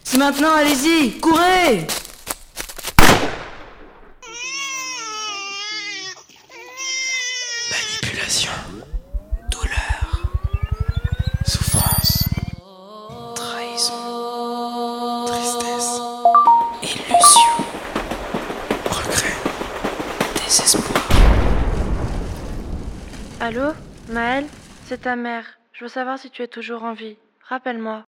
C'est maintenant, allez-y, courez! Manipulation, douleur, souffrance, trahison, tristesse, illusion, regret, désespoir. Allô, Maëlle? C'est ta mère. Je veux savoir si tu es toujours en vie. Rappelle-moi.